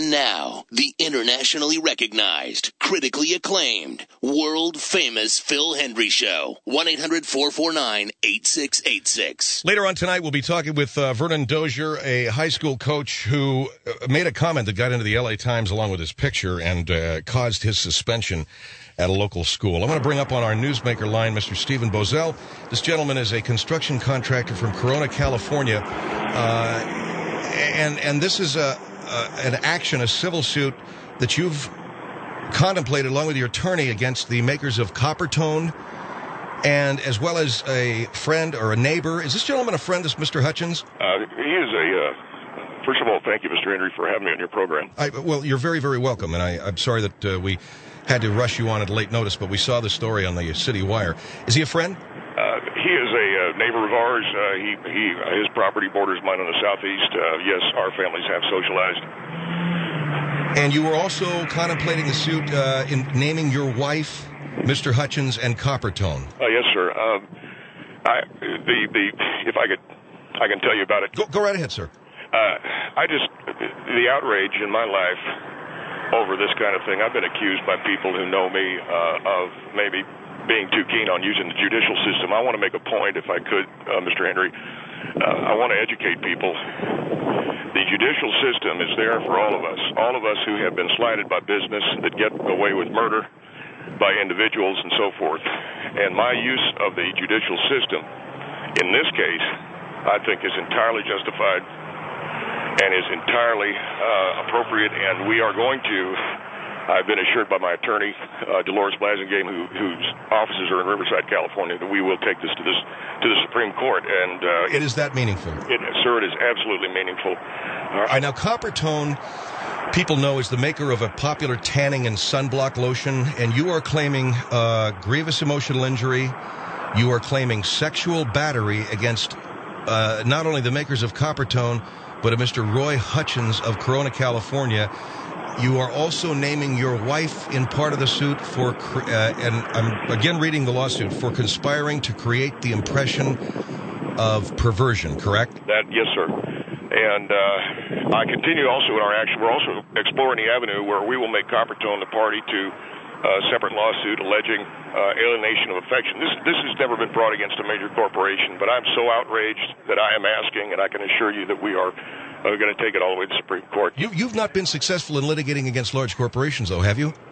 And now, the internationally recognized, critically acclaimed, world-famous Phil Hendrie Show. 1-800-449-8686. Later on tonight, we'll be talking with Vernon Dozier, a high school coach who made a comment that got into the LA Times along with his picture and caused his suspension at a local school. I want to bring up on our newsmaker line Mr. Stephen Bozell. This gentleman is a construction contractor from Corona, California, and this is an action, a civil suit that you've contemplated along with your attorney against the makers of Coppertone, and as well as a friend or a neighbor. Is this gentleman a friend, this Mr. Hutchins? He is first of all, thank you, Mr. Hendrie, for having me on your program. Well, you're very, very welcome, and I'm sorry that we had to rush you on at late notice, but we saw the story on the City Wire. Is he a friend? He is a neighbor of ours. His property borders mine on the southeast. Yes, our families have socialized. And you were also contemplating the suit in naming your wife, Mr. Hutchins, and Coppertone. Yes, sir. If I can tell you about it. Go right ahead, sir. The outrage in my life over this kind of thing. I've been accused by people who know me of maybe being too keen on using the judicial system. I want to make a point, if I could, Mr. Hendrie. I want to educate people. The judicial system is there for all of us who have been slighted by business, that get away with murder by individuals and so forth. And my use of the judicial system in this case, I think, is entirely justified and is entirely appropriate, and we are going to, I've been assured by my attorney, Dolores Blasingame, whose offices are in Riverside, California, that we will take this to the Supreme Court. And it is that meaningful? Sir, it is absolutely meaningful. All right, now Coppertone, people know, is the maker of a popular tanning and sunblock lotion, and you are claiming grievous emotional injury. You are claiming sexual battery against not only the makers of Coppertone, but a Mr. Roy Hutchins of Corona, California. You are also naming your wife in part of the suit for, and I'm again reading the lawsuit, for conspiring to create the impression of perversion, correct? Yes, sir. And I continue also in our action. We're also exploring the avenue where we will make Coppertone the party to a separate lawsuit alleging alienation of affection. This has never been brought against a major corporation, but I'm so outraged that I am asking, and I can assure you that we are going to take it all the way to the Supreme Court. You've not been successful in litigating against large corporations, though, have you?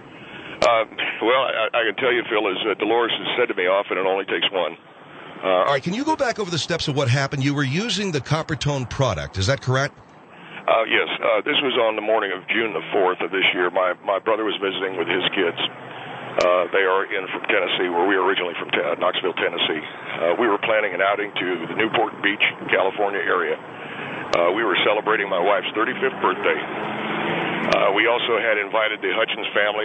Well, I can tell you, Phil, as Dolores has said to me often, it only takes one. All right, can you go back over the steps of what happened? You were using the Coppertone product, is that correct? Yes. This was on the morning of June the 4th of this year. My brother was visiting with his kids. They are from Tennessee, where we are originally from, Knoxville, Tennessee. We were planning an outing to the Newport Beach, California area. We were celebrating my wife's 35th birthday. We also had invited the Hutchins family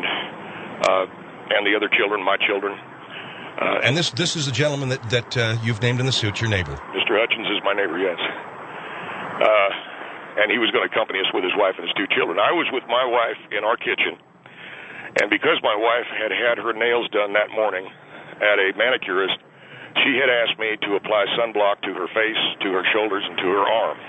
and the other children, my children. And this is the gentleman that you've named in the suit, your neighbor. Mr. Hutchins is my neighbor, yes. And he was going to accompany us with his wife and his two children. I was with my wife in our kitchen, and because my wife had her nails done that morning at a manicurist, she had asked me to apply sunblock to her face, to her shoulders, and to her arm.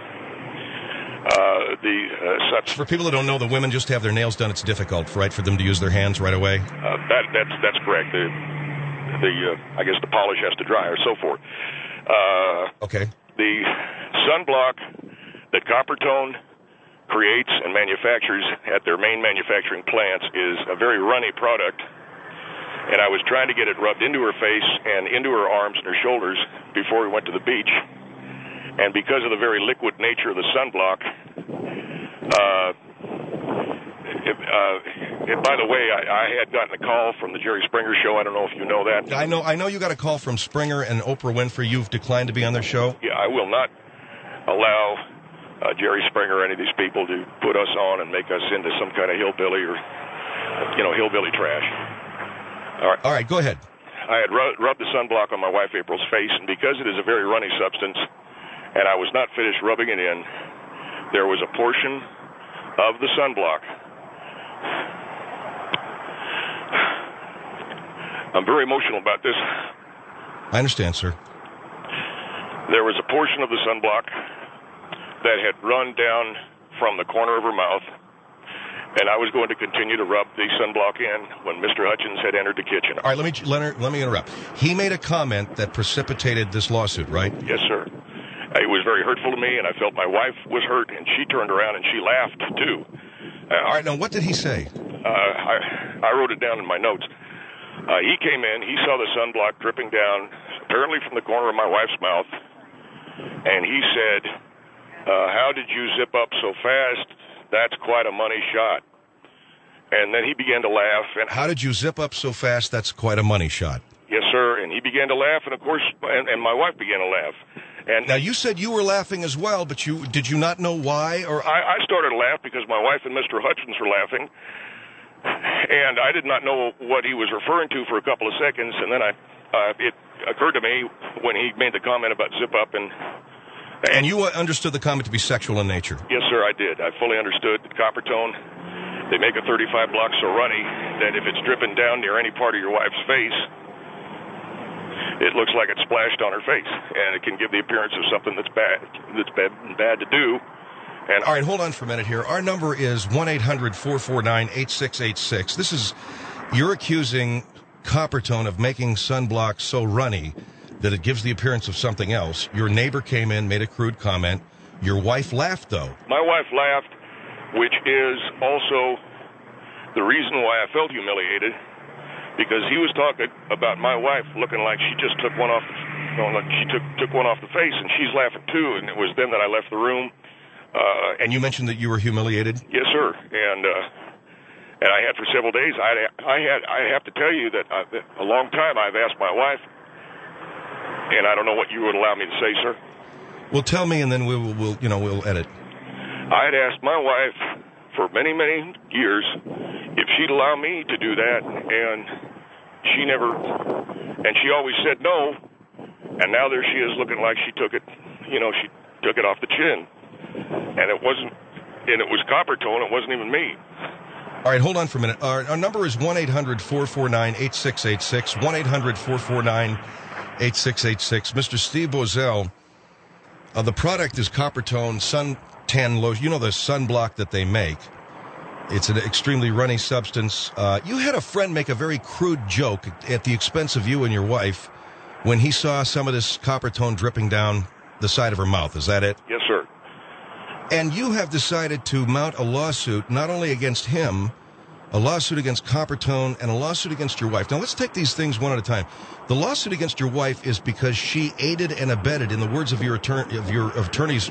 For people that don't know, the women just have their nails done. It's difficult, right, for them to use their hands right away? That's correct. I guess the polish has to dry or so forth. Okay. The sunblock that Coppertone creates and manufactures at their main manufacturing plants is a very runny product, and I was trying to get it rubbed into her face and into her arms and her shoulders before we went to the beach. And because of the very liquid nature of the sunblock, by the way, I had gotten a call from the Jerry Springer show. I don't know if you know that. I know you got a call from Springer and Oprah Winfrey. You've declined to be on their show? Yeah, I will not allow Jerry Springer or any of these people to put us on and make us into some kind of hillbilly or, hillbilly trash. All right, go ahead. I had rubbed the sunblock on my wife April's face, and because it is a very runny substance, and I was not finished rubbing it in, there was a portion of the sunblock. I'm very emotional about this. I understand, sir. There was a portion of the sunblock that had run down from the corner of her mouth And I was going to continue to rub the sunblock in when Mr. Hutchins had entered the kitchen. All right, Leonard, let me interrupt. He made a comment that precipitated this lawsuit, right? Yes, sir. It was very hurtful to me, and I felt my wife was hurt, and she turned around and she laughed, too. All right, now what did he say? I wrote it down in my notes. He came in, he saw the sunblock dripping down, apparently from the corner of my wife's mouth, and he said, how did you zip up so fast? That's quite a money shot. And then he began to laugh. And how did you zip up so fast? That's quite a money shot. Yes, sir. And he began to laugh, and of course, and my wife began to laugh. And now you said you were laughing as well, but did you not know why? Or I started to laugh because my wife and Mr. Hutchins were laughing, and I did not know what he was referring to for a couple of seconds. And then it occurred to me when he made the comment about zip up and you understood the comment to be sexual in nature? Yes, sir, I did. I fully understood that Coppertone, they make a 35 block so runny that if it's dripping down near any part of your wife's face, it looks like it's splashed on her face, and it can give the appearance of something that's bad to do. And all right, hold on for a minute here. Our number is 1-800-449-8686. You're accusing Coppertone of making sunblock so runny that it gives the appearance of something else. Your neighbor came in, made a crude comment. Your wife laughed, though. My wife laughed, which is also the reason why I felt humiliated, because he was talking about my wife looking like she just took one off took one off the face, and she's laughing too. And it was then that I left the room. And you mentioned that you were humiliated? Yes, sir. And I had for several days. I have to tell you that a long time I've asked my wife, and I don't know what you would allow me to say, sir. Well, tell me, and then we'll edit. I had asked my wife for many, many years if she'd allow me to do that, and she never, and she always said no. And now there she is looking like she took it off the chin, and it was Coppertone. It wasn't even me. All right, hold on for a minute. Our number is 1-800-449-8686, 1-800-449-8686. Mr. Steve Boesel, the product is Coppertone Suntan Lotion. You know the sunblock that they make. It's an extremely runny substance. You had a friend make a very crude joke at the expense of you and your wife when he saw some of this Coppertone dripping down the side of her mouth. Is that it? Yes, sir. And you have decided to mount a lawsuit not only against him, a lawsuit against Coppertone, and a lawsuit against your wife. Now, let's take these things one at a time. The lawsuit against your wife is because she aided and abetted, in the words of your attorney's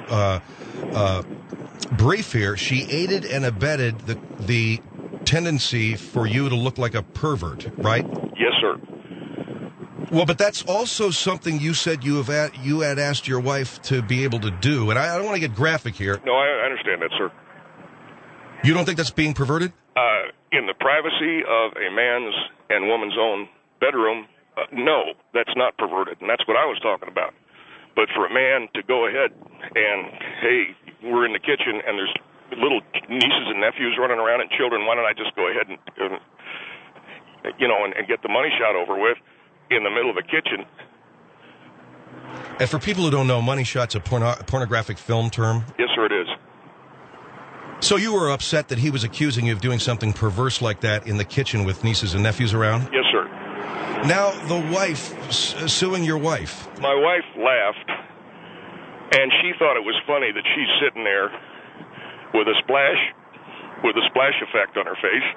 brief here, she aided and abetted the tendency for you to look like a pervert, right? Yes, sir. Well, but that's also something you said you had asked your wife to be able to do, and I don't want to get graphic here. No, I understand that, sir. You don't think that's being perverted? In the privacy of a man's and woman's own bedroom, no, that's not perverted, and that's what I was talking about. But for a man to go ahead and, hey, we're in the kitchen and there's little nieces and nephews running around and children, why don't I just go ahead and get the money shot over with in the middle of a kitchen? And for people who don't know, money shot's a pornographic film term? Yes, sir, it is. So you were upset that he was accusing you of doing something perverse like that in the kitchen with nieces and nephews around? Yes, sir. Now, the wife, suing your wife. My wife laughed, and she thought it was funny that she's sitting there with a splash effect on her face.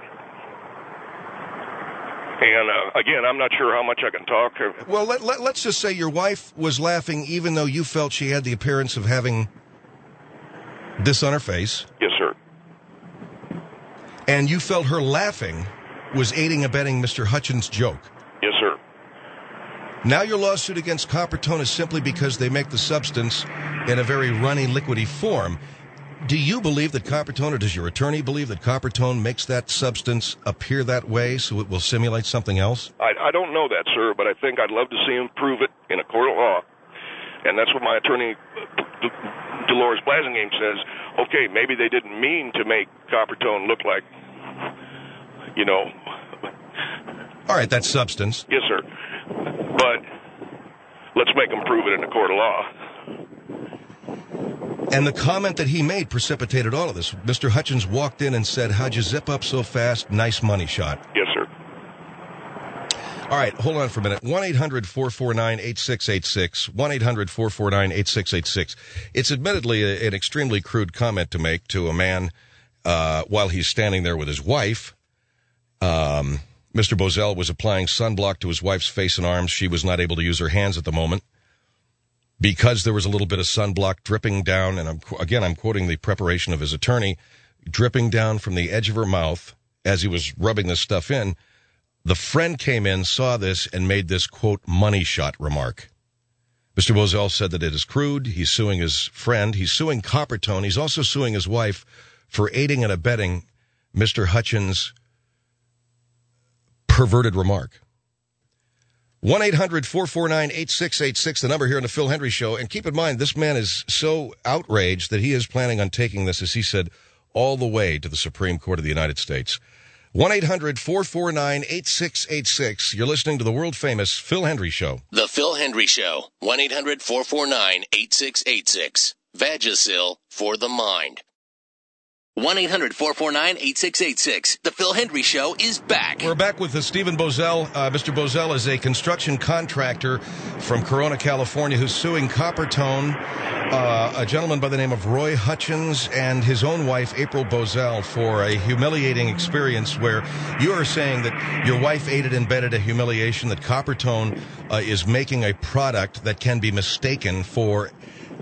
And, again, I'm not sure how much I can talk. Well, let's just say your wife was laughing even though you felt she had the appearance of having this on her face. Yes, sir. And you felt her laughing was aiding and abetting Mr. Hutchins' joke. Yes, sir. Now your lawsuit against Coppertone is simply because they make the substance in a very runny, liquidy form. Do you believe that Coppertone, or does your attorney believe that Coppertone makes that substance appear that way so it will simulate something else? I don't know that, sir, but I think I'd love to see him prove it in a court of law. And that's what my attorney, Dolores Blasingame, says. Okay, maybe they didn't mean to make Coppertone look like, All right, that's substance. Yes, sir. But let's make them prove it in a court of law. And the comment that he made precipitated all of this. Mr. Hutchins walked in and said, "How'd you zip up so fast? Nice money shot." Yes, sir. All right, hold on for a minute. 1-800-449-8686. 1-800-449-8686. It's admittedly an extremely crude comment to make to a man while he's standing there with his wife. Mr. Bozell was applying sunblock to his wife's face and arms. She was not able to use her hands at the moment because there was a little bit of sunblock dripping down, and I'm quoting the preparation of his attorney, dripping down from the edge of her mouth as he was rubbing this stuff in. The friend came in, saw this, and made this, quote, money shot remark. Mr. Bozell said that it is crude. He's suing his friend. He's suing Coppertone. He's also suing his wife for aiding and abetting Mr. Hutchins' perverted remark. 1-800-449-8686, the number here on the Phil Hendry Show. And keep in mind, this man is so outraged that he is planning on taking this, as he said, all the way to the Supreme Court of the United States. 1-800-449-8686. You're listening to the world-famous Phil Hendry Show. The Phil Hendry Show. 1-800-449-8686. Vagisil for the mind. 1-800-449-8686. The Phil Hendry Show is back. We're back with Stephen Bozell. Mr. Bozell is a construction contractor from Corona, California, who's suing Coppertone, a gentleman by the name of Roy Hutchins, and his own wife, April Bozell, for a humiliating experience where you are saying that your wife aided and abetted a humiliation, that Coppertone is making a product that can be mistaken for,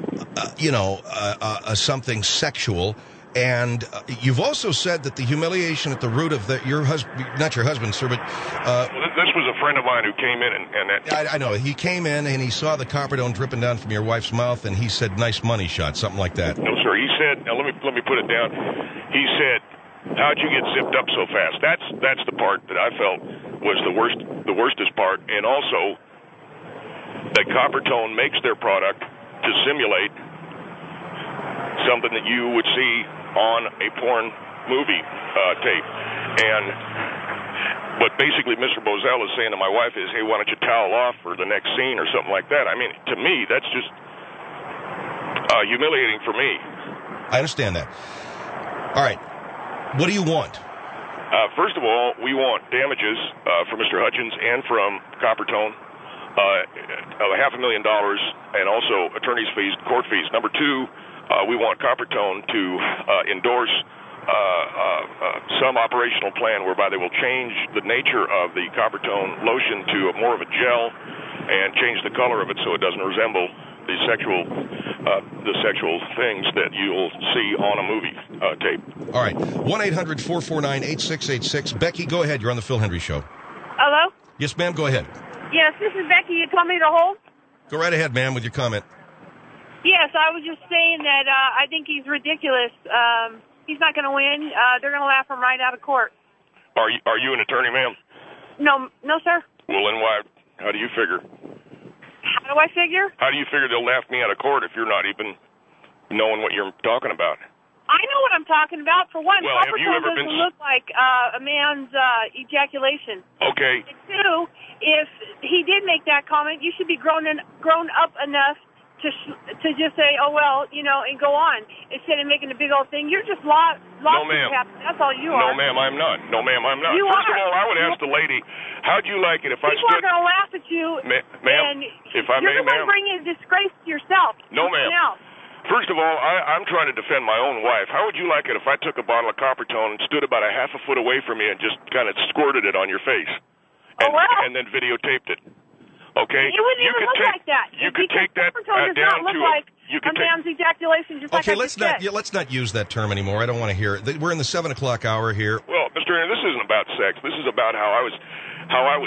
something sexual. And you've also said that the humiliation at the root of your husband, not your husband, sir, but... this was a friend of mine who came in and I know. He came in and he saw the Coppertone dripping down from your wife's mouth, and he said, "Nice money shot," something like that. No, sir. He said, now let me put it down. He said, "How'd you get zipped up so fast?" That's the part that I felt was the worstest part. And also that Coppertone makes their product to simulate something that you would see on a porn movie tape. But basically Mr. Bozell is saying to my wife is, "Hey, why don't you towel off for the next scene," or something like that. I mean, to me, that's just humiliating for me. I understand that. All right. What do you want? First of all, we want damages from Mr. Hutchins and from Coppertone of $500,000, and also attorney's fees, court fees. Number two, we want Coppertone to endorse some operational plan whereby they will change the nature of the Coppertone lotion to more of a gel and change the color of it so it doesn't resemble the sexual things that you'll see on a movie tape. All right. 1-800-449-8686. Becky, go ahead. You're on the Phil Hendry Show. Hello? Yes, ma'am. Go ahead. Yes, this is Becky. You told me to hold? Go right ahead, ma'am, with your comment. Yes, I was just saying that I think he's ridiculous. He's not going to win. They're going to laugh him right out of court. Are you an attorney, ma'am? No, sir. Well, then why? How do you figure? How do I figure? How do you figure they'll laugh me out of court if you're not even knowing what you're talking about? I know what I'm talking about. For one, well, have you ever doesn't been... look like a man's ejaculation. Okay. And two, if he did make that comment, you should be grown up enough to just say, "Oh well," and go on instead of making a big old thing. You're just lost. No, ma'am. That's all you are. No, ma'am, I'm not. No, ma'am, I'm not. You First are. of all, I would ask the lady, how'd you like it if I People stood... are going to laugh at you. Ma'am, if I may, you're going to bring in disgrace to yourself. No, ma'am. First of all, I'm trying to defend my own wife. How would you like it if I took a bottle of Coppertone and stood about a half a foot away from you and just kind of squirted it on your face? And then videotaped it? Okay? It wouldn't even look like that. You could take that down to like a man's ejaculation, just okay, like let's not use that term anymore. I don't want to hear it. We're in the 7 o'clock hour here. Well, Mr. Henry, this isn't about sex. This is about how I was, how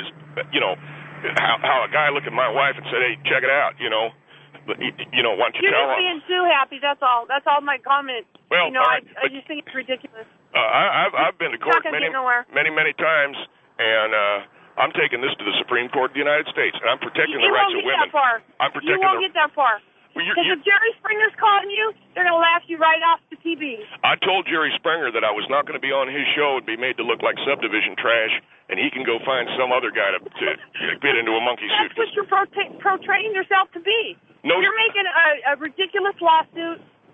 a guy looked at my wife and said, "Hey, check it out," But, why don't you tell her? You're just being too happy, that's all. That's all my comment. Well, I just think it's ridiculous. I've been to court many times, and I'm taking this to the Supreme Court of the United States, and I'm protecting the rights of women. You won't get that far. Because if Jerry Springer's calling you, they're going to laugh you right off the TV. I told Jerry Springer that I was not going to be on his show and be made to look like subdivision trash, and he can go find some other guy to fit into a monkey suit. That's what you're portraying yourself to be. No, you're making a ridiculous lawsuit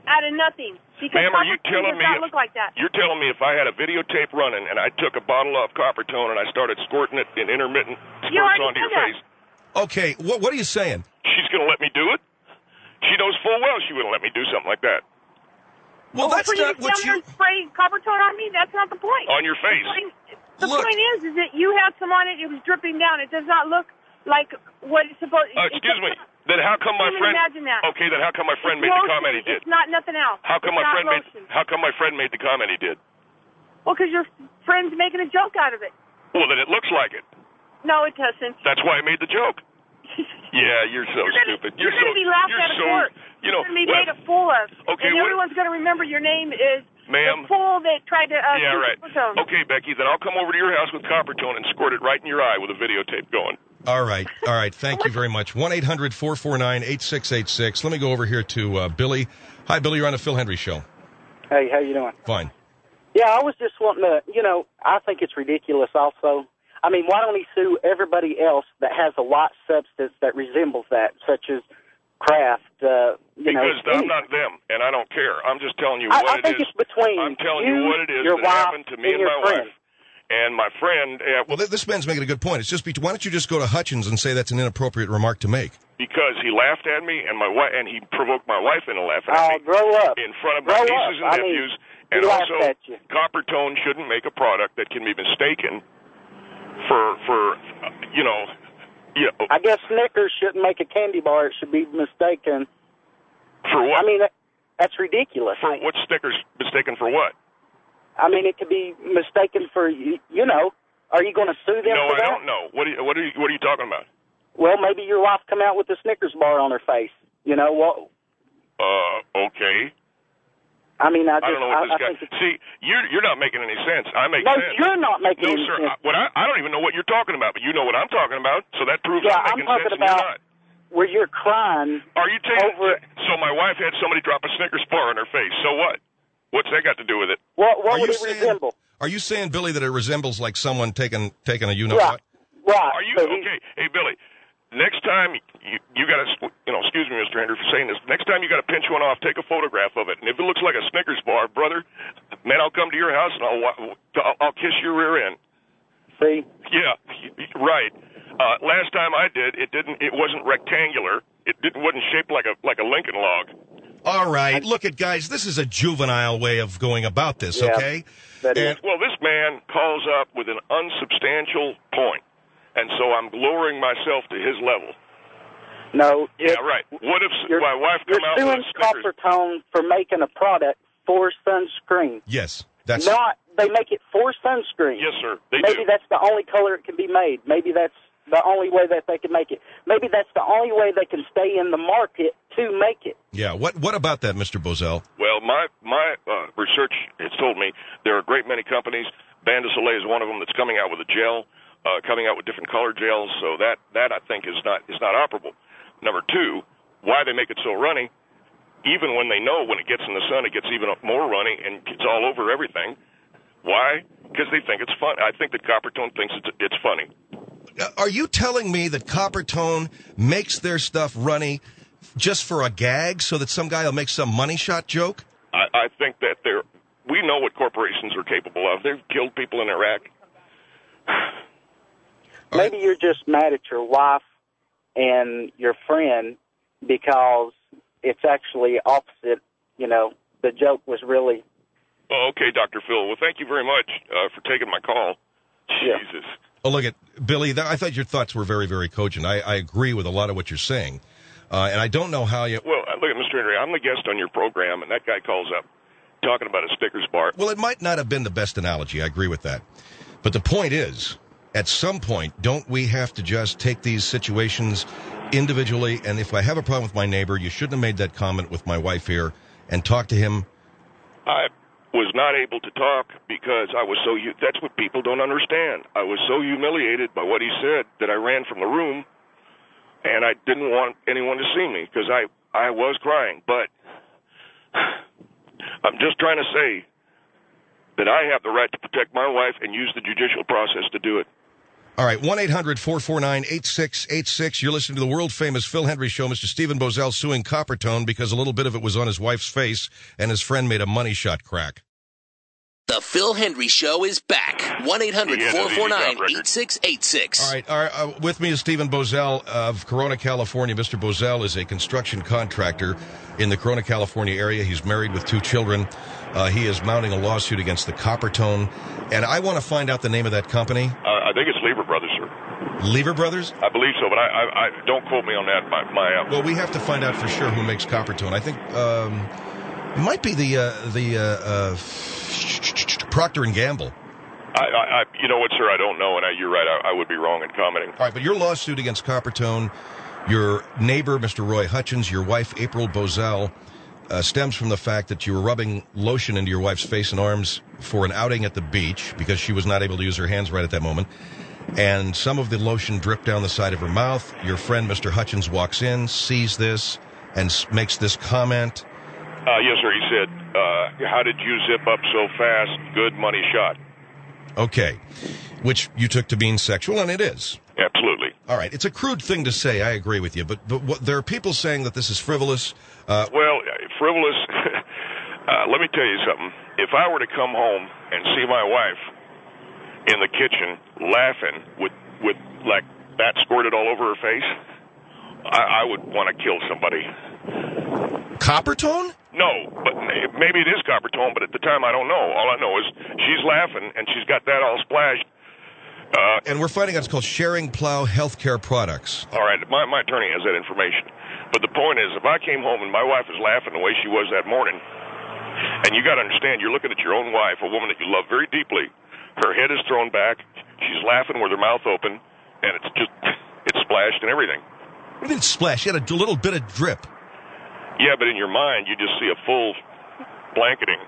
out of nothing. Because Ma'am, are you Coppertone telling does me not look like that. You're telling me if I had a videotape running and I took a bottle of Coppertone and I started squirting it in intermittent You squirts already onto your said that. face, Okay, what are you saying? she's going to let me do it? She knows full well she wouldn't let me do something like that. Well, that's for you not to what stand there and spray Coppertone on me, that's not the point. On your face. The point is that you had some on it, it was dripping down. It does not look like what it's supposed to. Excuse me. Then how come my friend? Imagine that. Okay, then how come my friend It's made the lotion. comment he did? It's not nothing else. How come it's my friend lotion. How come my friend made the comment he did? Well, because your friend's making a joke out of it. Well, then it looks like it. No, it doesn't. That's why I made the joke. Yeah, you're so stupid. You're going to be laughed at in court. You know, you're going to be made a fool of. Okay, and everyone's going to remember your name is ma'am. the fool that tried to. Yeah, right. Okay, Becky, then I'll come over to your house with Coppertone and squirt it right in your eye with a videotape going. All right. Thank you very much. 1-800-449-8686. Let me go over here to Billy. Hi, Billy. You're on the Phil Hendry Show. Hey, how you doing? Fine. Yeah, I was just wanting to, I think it's ridiculous also. I mean, why don't he sue everybody else that has a white substance that resembles that, such as Kraft, Because I'm not them, and I don't care. I'm just telling you what I think it's between I'm telling you what it is your that wife, happened to me and my wife. And my friend... well, this man's making a good point. It's just, why don't you just go to Hutchins and say that's an inappropriate remark to make? Because he laughed at me, and my wife, and he provoked my wife into laughing at me. Grow up. In front of my nieces and nephews. And he also, laughed at you. Coppertone shouldn't make a product that can be mistaken for I guess Snickers shouldn't make a candy bar. It should be mistaken. For what? I mean, that's ridiculous. For what? Snickers mistaken for what? I mean, it could be mistaken for, are you going to sue them No, for that? I don't know. What are you talking about? Well, maybe your wife come out with a Snickers bar on her face. Okay. I mean, I don't know what this guy... See, you're not making any sense. I make sense. No, you're not making any sense. sense. I don't even know what you're talking about, but you know what I'm talking about, so that proves I'm making sense and about you're not. Where you're crying. Are you taking... over... So my wife had somebody drop a Snickers bar on her face. So what? What's that got to do with it? What would it resemble? Are you saying, Billy, that it resembles like someone taking a you-know-what? Right. Are you... Okay. Hey, Billy, next time you got to... excuse me, Mr. Hendry, for saying this. Next time you got to pinch one off, take a photograph of it. And if it looks like a Snickers bar, brother, man, I'll come to your house and I'll kiss your rear end. See? Yeah, right. Last time I did, it wasn't rectangular. It wasn't shaped like a Lincoln log. All right, look at guys. This is a juvenile way of going about this. Okay. Well, this man calls up with an unsubstantial point, and so I'm lowering myself to his level. No. Yeah, right. What if my wife come out with a Snickers? You're suing Coppertone for making a product for sunscreen. Yes, they make it for sunscreen. Yes, sir. Maybe that's the only color it can be made. Maybe that's the only way that they can make it. Maybe that's the only way they can stay in the market to make it. Yeah. What about that, Mr. Bozell? Well, my research has told me there are a great many companies. Bain de Soleil is one of them that's coming out with a gel, coming out with different color gels. So that I think is not operable. Number two, why they make it so runny, even when they know when it gets in the sun it gets even more runny and it's all over everything. Why? Because they think it's fun. I think that Coppertone thinks it's funny. Are you telling me that Coppertone makes their stuff runny just for a gag so that some guy will make some money shot joke? I think that we know what corporations are capable of. They've killed people in Iraq. Maybe you're just mad at your wife and your friend because it's actually opposite. The joke was really... Oh, okay, Dr. Phil. Well, thank you very much for taking my call. Yeah. Jesus. Oh, look at Billy. I thought your thoughts were very, very cogent. I agree with a lot of what you're saying. And I don't know how you... Well, look at Mr. Henry. I'm the guest on your program, and that guy calls up talking about a Snickers bar. Well, it might not have been the best analogy. I agree with that. But the point is, at some point, don't we have to just take these situations individually? And if I have a problem with my neighbor, you shouldn't have made that comment with my wife here, and talk to him. I was not able to talk because I was so... That's what people don't understand. I was so humiliated by what he said that I ran from the room, and I didn't want anyone to see me because I was crying. But I'm just trying to say that I have the right to protect my wife and use the judicial process to do it. All right, 1-800-449-8686. You're listening to the world-famous Phil Hendry Show. Mr. Stephen Bozell suing Coppertone because a little bit of it was on his wife's face, and his friend made a money shot crack. The Phil Hendry Show is back. 1-800-449-8686. All right. With me is Stephen Bozell of Corona, California. Mr. Bozell is a construction contractor in the Corona, California area. He's married with 2 children. He is mounting a lawsuit against the Coppertone. And I want to find out the name of that company. I think it's Lever Brothers, sir. Lever Brothers? I believe so, but I don't quote me on that. Well, we have to find out for sure who makes Coppertone. I think it might be the Procter & Gamble. You know what, sir? I don't know, and you're right. I would be wrong in commenting. All right, but your lawsuit against Coppertone, your neighbor, Mr. Roy Hutchins, your wife, April Bozell, stems from the fact that you were rubbing lotion into your wife's face and arms for an outing at the beach because she was not able to use her hands right at that moment. And some of the lotion dripped down the side of her mouth. Your friend, Mr. Hutchins, walks in, sees this, and makes this comment. Yes, sir. He said, how did you zip up so fast? Good money shot. Okay. Which you took to mean sexual, and it is. Absolutely. All right. It's a crude thing to say. I agree with you. But there are people saying that this is frivolous. Well, frivolous. Let me tell you something. If I were to come home and see my wife in the kitchen laughing with like that squirted all over her face, I would want to kill somebody. Coppertone? No, but maybe it is Coppertone, but at the time I don't know. All I know is she's laughing and she's got that all splashed. And we're finding out it's called Sharing Plow Healthcare Products. All right, my attorney has that information. But the point is, if I came home and my wife was laughing the way she was that morning, and you got to understand, you're looking at your own wife, a woman that you love very deeply. Her head is thrown back. She's laughing with her mouth open, and it's splashed and everything. What did it splash? You had a little bit of drip. Yeah, but in your mind, you just see a full blanketing.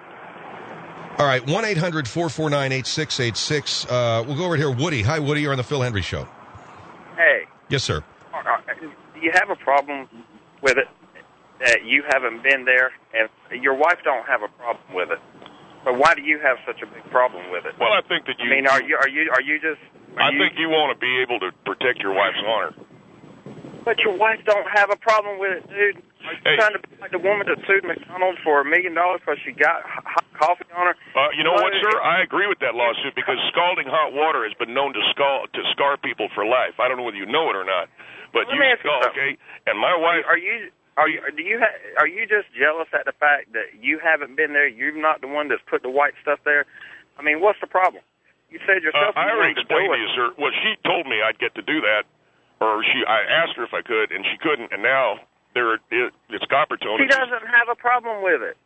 All right, 1-800-449-8686. We'll go over here. Woody. Hi, Woody. You're on the Phil Hendry Show. Hey. Yes, sir. Do you have a problem with it that you haven't been there, and your wife don't have a problem with it? But why do you have such a big problem with it? Well, I think that you... I mean, are you just... I think you want to be able to protect your wife's honor. But your wife don't have a problem with it, dude. Are you trying to be like the woman that sued McDonald's for $1 million because she got hot coffee on her? You know what, sir? I agree with that lawsuit because scalding hot water has been known to scar people for life. I don't know whether you know it or not, but you scald, okay? And my wife... Are you just jealous at the fact that you haven't been there? You're not the one that's put the white stuff there? I mean, what's the problem? You said yourself... I already explained to you, sir. Well, she told me I'd get to do that, or I asked her if I could, and she couldn't, and now it's Coppertone. She doesn't have a problem with it.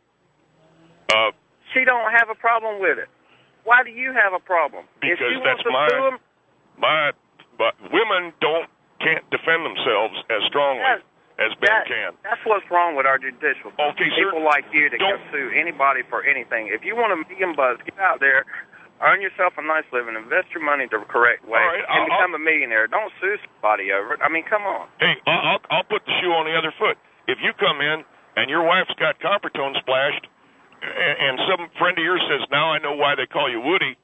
She don't have a problem with it. Why do you have a problem? Because if she that's wants to but women can't defend themselves as strongly as men can. That's what's wrong with our judicial system. Okay, sir. People like you that can sue anybody for anything. If you want $1 million, get out there, earn yourself a nice living, invest your money the correct way, and become a millionaire. Don't sue somebody over it. I mean, come on. Hey, I'll put the shoe on the other foot. If you come in and your wife's got Coppertone splashed, and some friend of yours says, now I know why they call you Woody,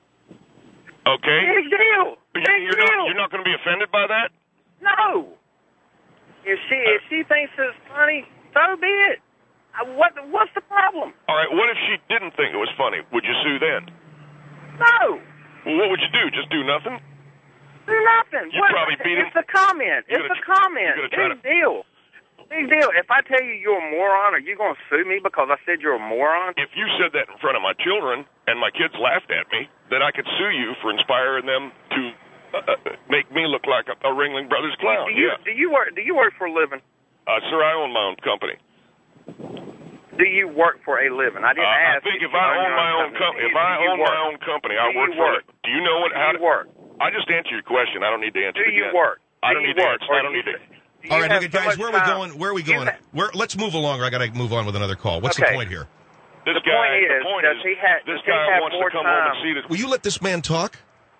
okay? Big deal. You're not going to be offended by that? No. If she thinks it's funny, so be it. What's the problem? All right, what if she didn't think it was funny? Would you sue then? No. Well, what would you do? Just do nothing? Do nothing. You'd probably beat him. It's a comment. It's a comment. Big deal. Big deal. If I tell you you're a moron, are you going to sue me because I said you're a moron? If you said that in front of my children and my kids laughed at me, then I could sue you for inspiring them to make me look like a Ringling Brothers clown. Do you work for a living? Sir, I own my own company. Do you work for a living? I didn't ask. I think if I own my own company, I work for it. Do you know how to work? I just answered your question. I don't need to answer it again. Do you work? I don't need to answer. I don't need to. All right, guys, where are we going? Let's move along, or I got to move on with another call. What's the point here? The point is, this guy wants to come home and see this. Will you let this man talk?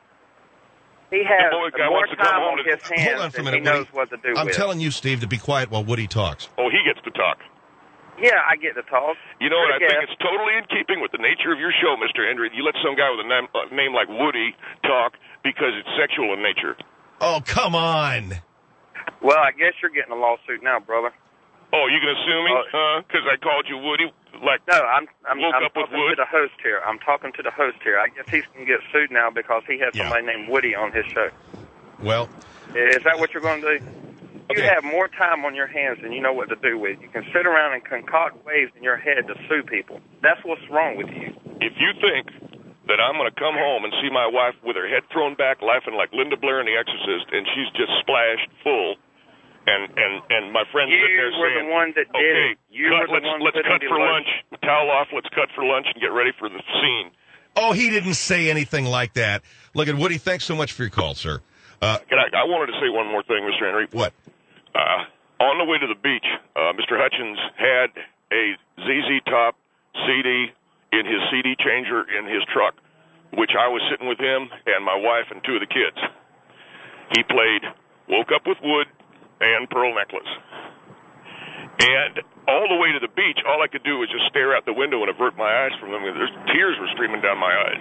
He has more time on his hands Hold on for a minute, he knows what to do with. I'm telling you, Steve, to be quiet while Woody talks. Oh, he gets to talk. Yeah, I get the talk. You know what? I think it's totally in keeping with the nature of your show, Mr. Hendry. You let some guy with a name like Woody talk because it's sexual in nature. Oh, come on. Well, I guess you're getting a lawsuit now, brother. Oh, you gonna sue me? Because I called you Woody? No, I'm woke up with Wood? to the host here. I'm talking to the host here. I guess he's going to get sued now because he has somebody named Woody on his show. Well, is that what you're going to do? You have more time on your hands than you know what to do with. You can sit around and concoct ways in your head to sue people. That's what's wrong with you. If you think that I'm going to come home and see my wife with her head thrown back laughing like Linda Blair in The Exorcist, and she's just splashed full, and my friend sitting there saying, you were the one that did it. Let's cut for lunch. Towel off, let's cut for lunch and get ready for the scene. Oh, he didn't say anything like that. Look at Woody, thanks so much for your call, sir. I wanted to say one more thing, Mr. Henry. What? On the way to the beach, Mr. Hutchins had a ZZ Top CD in his CD changer in his truck, which I was sitting with him and my wife and two of the kids. He played Woke Up with Wood and Pearl Necklace. And all the way to the beach, all I could do was just stare out the window and avert my eyes from them. Tears were streaming down my eyes.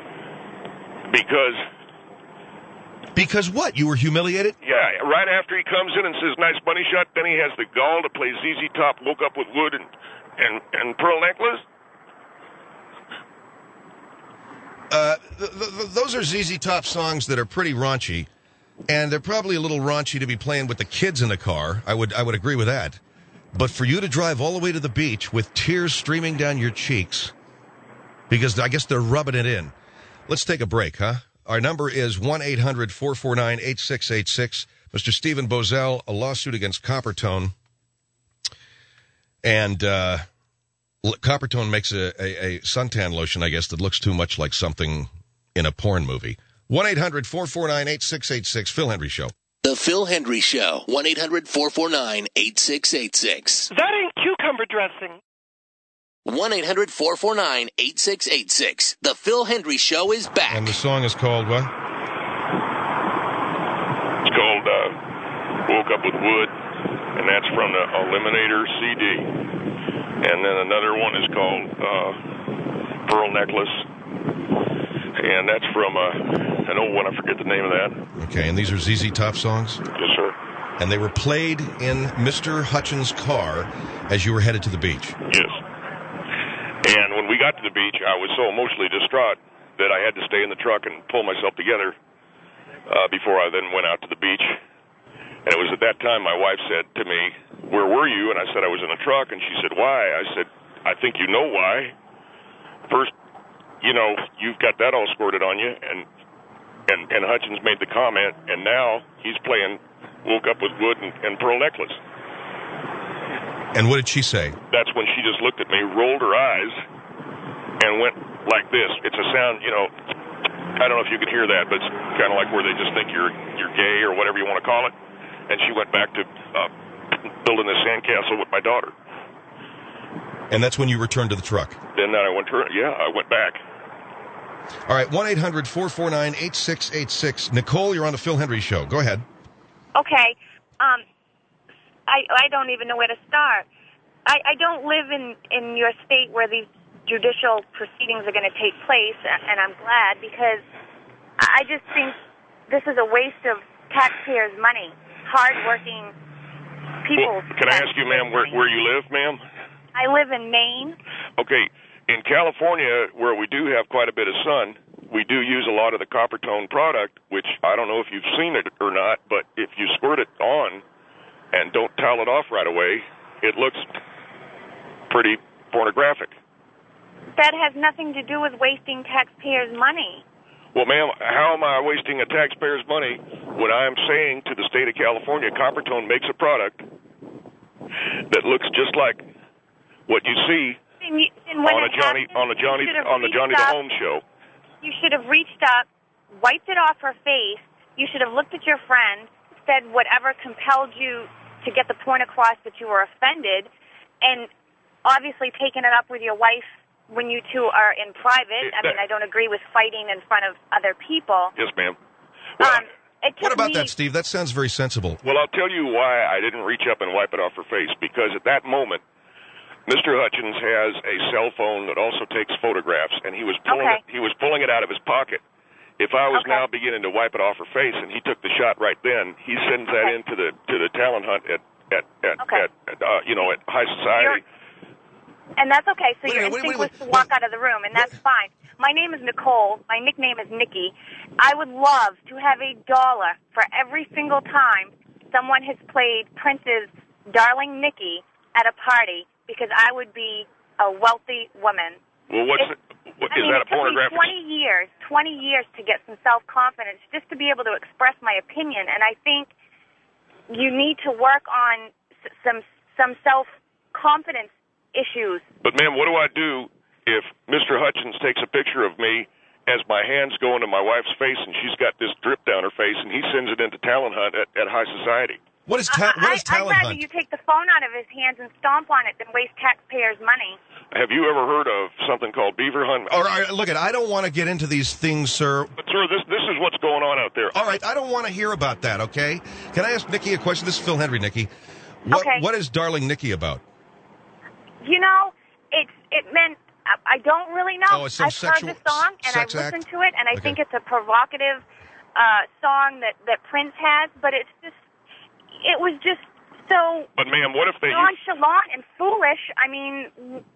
Because what? You were humiliated? Yeah, right after he comes in and says, nice bunny shot, then he has the gall to play ZZ Top, Woke Up with Wood and Pearl Necklace. Those are ZZ Top songs that are pretty raunchy, and they're probably a little raunchy to be playing with the kids in the car. I would agree with that. But for you to drive all the way to the beach with tears streaming down your cheeks, because I guess they're rubbing it in. Let's take a break, huh? Our number is 1-800-449-8686. Mr. Stephen Bozell, a lawsuit against Coppertone. And Coppertone makes a suntan lotion, I guess, that looks too much like something in a porn movie. 1-800-449-8686. Phil Hendry Show. The Phil Hendry Show. 1-800-449-8686. That ain't cucumber dressing. 1-800-449-8686. The Phil Hendry Show is back. And the song is called what? It's called Woke Up with Wood, and that's from the Eliminator CD. And then another one is called Pearl Necklace, and that's from an old one. I forget the name of that. Okay, and these are ZZ Top songs? Yes, sir. And they were played in Mr. Hutchins' car as you were headed to the beach? Yes. And when we got to the beach, I was so emotionally distraught that I had to stay in the truck and pull myself together before I then went out to the beach. And it was at that time my wife said to me, where were you? And I said I was in a truck. And she said, why? I said, I think you know why. First, you've got that all squirted on you. And Hutchins made the comment, and now he's playing Woke Up with Wood and Pearl Necklace. And what did she say? That's when she just looked at me, rolled her eyes, and went like this. It's a sound, I don't know if you could hear that, but it's kind of like where they just think you're gay or whatever you want to call it. And she went back to building this sandcastle with my daughter. And that's when you returned to the truck? Then I went back. All right, 1-800-449-8686. Nicole, you're on the Phil Hendry Show. Go ahead. Okay. I don't even know where to start. I don't live in your state where these judicial proceedings are going to take place, and I'm glad, because I just think this is a waste of taxpayers' money, hard-working people. Well, can I ask you, ma'am, where you live, ma'am? I live in Maine. Okay. In California, where we do have quite a bit of sun, we do use a lot of the Coppertone product, which I don't know if you've seen it or not, but if you squirt it on and don't towel it off right away, it looks pretty pornographic. That has nothing to do with wasting taxpayers' money. Well, ma'am, how am I wasting a taxpayer's money when I am saying to the state of California, Coppertone makes a product that looks just like what you see on the Johnny the Home show? You should have reached up, wiped it off her face. You should have looked at your friend, said whatever compelled you to get the point across that you were offended, and obviously taken it up with your wife when you two are in private. I don't agree with fighting in front of other people. Yes, ma'am. Well, what about that, Steve? That sounds very sensible. Well, I'll tell you why I didn't reach up and wipe it off her face, because at that moment, Mr. Hutchins has a cell phone that also takes photographs, and he was pulling it out of his pocket. If I was now beginning to wipe it off her face, and he took the shot right then, he sends that into the talent hunt at High Society. And that's okay. So your instinct was to walk out of the room, and that's fine. My name is Nicole. My nickname is Nikki. I would love to have $1 for every single time someone has played Prince's Darling Nikki at a party, because I would be a wealthy woman. Well, is that a pornographic? 20 years to get some self-confidence, just to be able to express my opinion. And I think you need to work on some self-confidence issues. But, ma'am, what do I do if Mr. Hutchins takes a picture of me as my hands go into my wife's face and she's got this drip down her face, and he sends it into Talent Hunt at High Society? What is Talent Hunt? I'd rather you take the phone out of his hands and stomp on it than waste taxpayers' money. Have you ever heard of something called Beaver Hunt? All right, look, I don't want to get into these things, sir. But, sir, this is what's going on out there. All right, I don't want to hear about that, okay? Can I ask Nikki a question? This is Phil Hendry, Nikki. What is Darling Nikki about? You know, it meant, I don't really know. Oh, it's some I've heard the song, and I've listened to it, and I think it's a provocative song that Prince has, but it was just so But, ma'am, what if they nonchalant and foolish. I mean,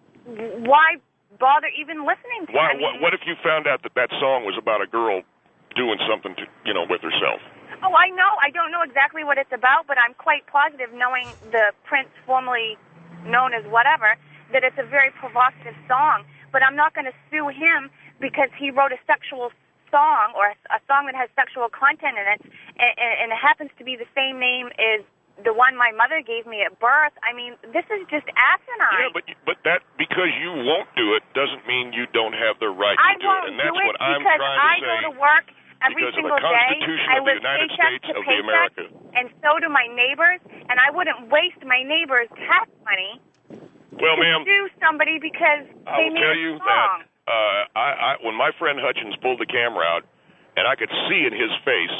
why bother even listening to it? What if you found out that song was about a girl doing something with herself? Oh, I know. I don't know exactly what it's about, but I'm quite positive, knowing the Prince formerly known as whatever, that it's a very provocative song. But I'm not going to sue him because he wrote a sexual song, or a song that has sexual content in it, and it happens to be the same name as the one my mother gave me at birth. I mean, this is just asinine. Yeah, but that, because you won't do it doesn't mean you don't have the right to do it. And that's what I'm trying to say. I go to work every single day. I live paycheck to paycheck, and so do my neighbors, and I wouldn't waste my neighbors' tax money to sue somebody because they made a song. That when my friend Hutchins pulled the camera out, and I could see in his face,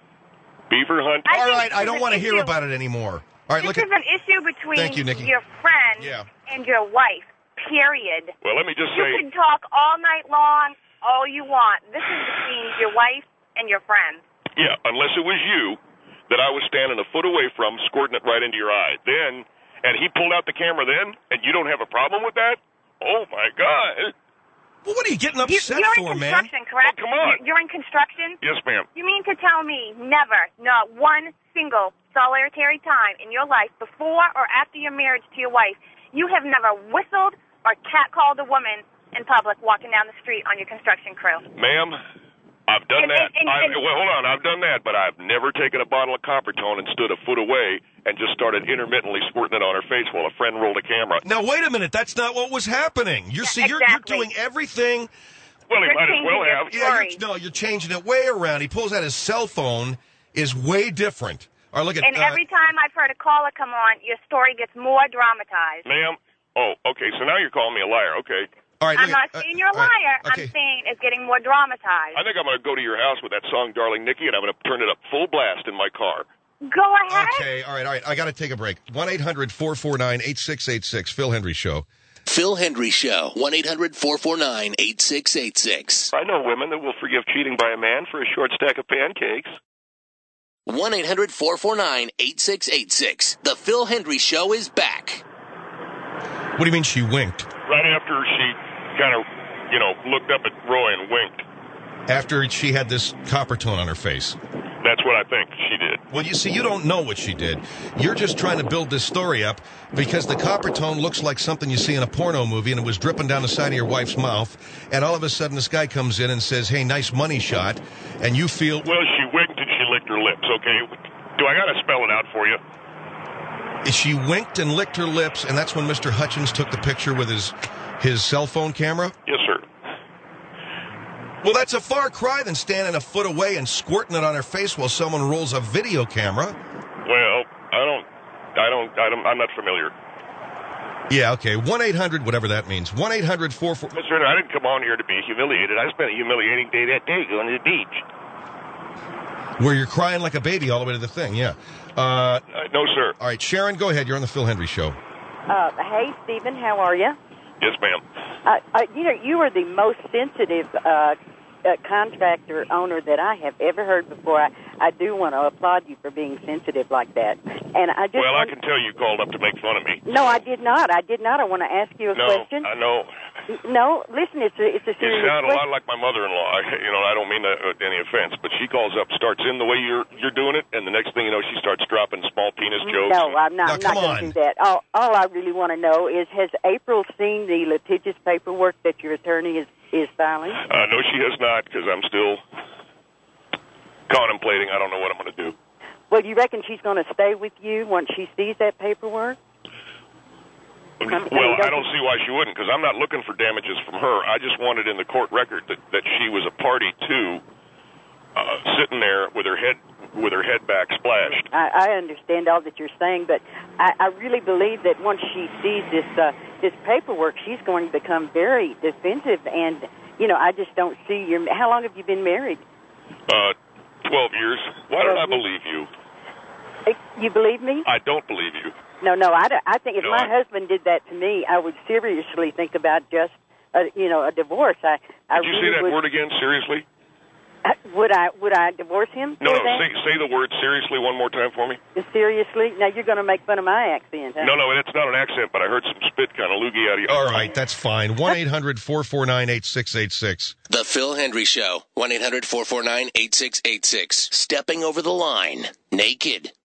Beaver Hunt. All right, I don't want to hear about it anymore. All right, this is an issue between your friend and your wife, period. Well, let me just say, you can talk all night long, all you want. This is between your wife and your friend. Yeah, unless it was you that I was standing a foot away from, squirting it right into your eye. And he pulled out the camera then, and you don't have a problem with that? Oh, my God. Well, what are you getting upset for, man? You're in construction, correct? Oh, come on. You're in construction? Yes, ma'am. You mean to tell me never, not one single solitary time in your life, before or after your marriage to your wife, you have never whistled or catcalled a woman in public walking down the street on your construction crew? Ma'am, I've done that. Well, hold on. I've done that, but I've never taken a bottle of Coppertone and stood a foot away and just started intermittently squirting it on her face while a friend rolled a camera. Now, wait a minute. That's not what was happening. You're doing everything. Well, he might as well have. You're changing it way around. He pulls out his cell phone, is way different. All right, look at. And every time I've heard a caller come on, your story gets more dramatized. Ma'am, okay. So now you're calling me a liar. Okay. All right, I'm not saying you're a liar. Right, okay. I'm saying it's getting more dramatized. I think I'm going to go to your house with that song, Darling Nikki, and I'm going to turn it up full blast in my car. Go ahead. Okay, all right. I got to take a break. 1-800-449-8686, Phil Hendry Show. Phil Hendry Show, 1-800-449-8686. I know women that will forgive cheating by a man for a short stack of pancakes. 1-800-449-8686. The Phil Hendry Show is back. What do you mean she winked? Right after she kind of, looked up at Roy and winked. After she had this Coppertone on her face. That's what I think she did. Well, you see, you don't know what she did. You're just trying to build this story up because the Coppertone looks like something you see in a porno movie, and it was dripping down the side of your wife's mouth, and all of a sudden this guy comes in and says, hey, nice money shot, and you feel... Well, she winked and she licked her lips, okay? Do I got to spell it out for you? She winked and licked her lips, and that's when Mr. Hutchins took the picture with his cell phone camera? Yes, sir. Well, that's a far cry than standing a foot away and squirting it on her face while someone rolls a video camera. Well, I'm not familiar. Yeah, okay. 1-800, whatever that means. 1-800-44... Mr. Henry, I didn't come on here to be humiliated. I spent a humiliating day that day going to the beach. Where you're crying like a baby all the way to the thing, yeah. No, sir. All right, Sharon, go ahead. You're on the Phil Hendry Show. Hey, Stephen, how are you? Yes, ma'am. You are the most sensitive contractor owner that I have ever heard before. I do want to applaud you for being sensitive like that. And I can tell you called up to make fun of me. No, I did not. I want to ask you a question. No, I know. No, listen, it's a serious question. You sound a lot like my mother-in-law. I don't mean any offense, but she calls up, starts in the way you're doing it, and the next thing you know, she starts dropping small penis jokes. No, I'm not going to do that. All I really want to know is, has April seen the litigious paperwork that your attorney is filing? No, she has not, because I'm still contemplating. I don't know what I'm going to do. Well, you reckon she's going to stay with you once she sees that paperwork? I don't see why she wouldn't, because I'm not looking for damages from her. I just wanted in the court record that she was a party to sitting there with her head back splashed. I understand all that you're saying, but I really believe that once she sees this paperwork, she's going to become very defensive. And I just don't see your. How long have you been married? 12 years. Why don't I believe you? You believe me? I don't believe you. No, I think if my husband did that to me, I would seriously think about just, a divorce. Did you say that word again, seriously? Would I divorce him? No, say the word seriously one more time for me. Seriously? Now you're going to make fun of my accent, huh? No, that's not an accent, but I heard some spit kind of loogie out of you. All right, that's fine. 1-800-449-8686. The Phil Hendry Show. 1-800-449-8686. Stepping over the line. Naked.